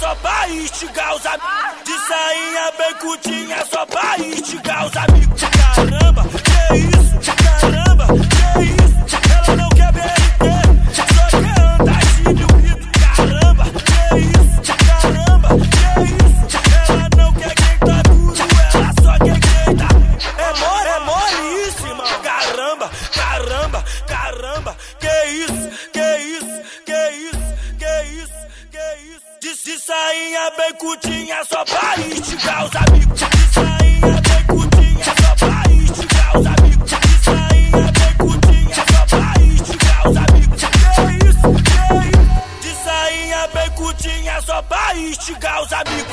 só pra instigar os amigos. De sainha bem curtinha só pra instigar os amigos. Caramba, que isso? Caramba, que isso? Ela não quer BRT, só quer andar de Nilito. Caramba, que isso? Caramba, que isso? Ela não quer quem tá duro, ela só quer quem tá. É mole isso, irmão. Caramba, caramba, caramba. Que isso? Que isso? Que isso? Que isso? Que isso? De sainha bem curtinha só pra instigar os amigos. De sainha bem curtinha só pra instigar os amigos. De sainha bem curtinha só pra instigar os amigos. Que isso? Que isso? De sainha bem curtinha só pra instigar os amigos.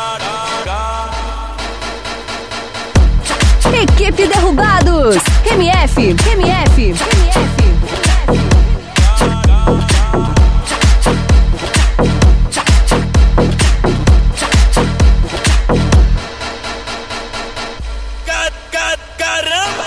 Equipe Derrubados, MF. Caramba!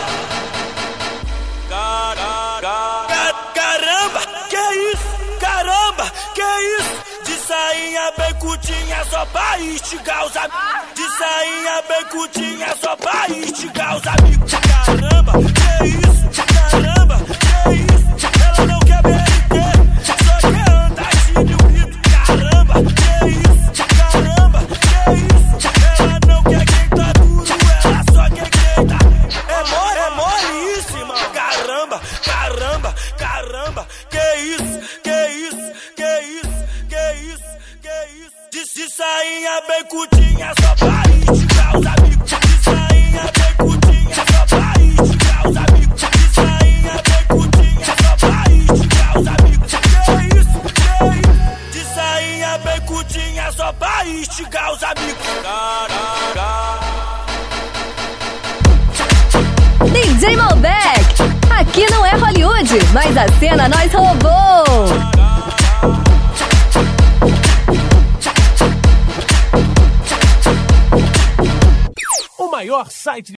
Caramba! Que isso? Caramba! Que isso? De sainha bem curtinha só pra instigar os amigos. De sainha bem curtinha só pra instigar os amigos. Caramba! Que isso? Caramba! Que isso? Ela não quer BRT, só quer andar de Nilito. Caramba! Que isso? Caramba! Que isso? Ela não quer quem tá duro, ela só quer quem tá. É mole isso, irmão. Caramba, caramba, caramba. Que isso? Que isso? Que isso? Que isso? Que isso? De sainha bem curtinha só pra instigar os amigos. De sainha bem curtinha só pra instigar os amigos. De sainha bem curtinha só pra instigar os amigos. Que isso? Que isso? De sainha bem curtinha só pra instigar os amigos. DJ Malbec, aqui não é Hollywood, mas a cena nós roubou. O maior site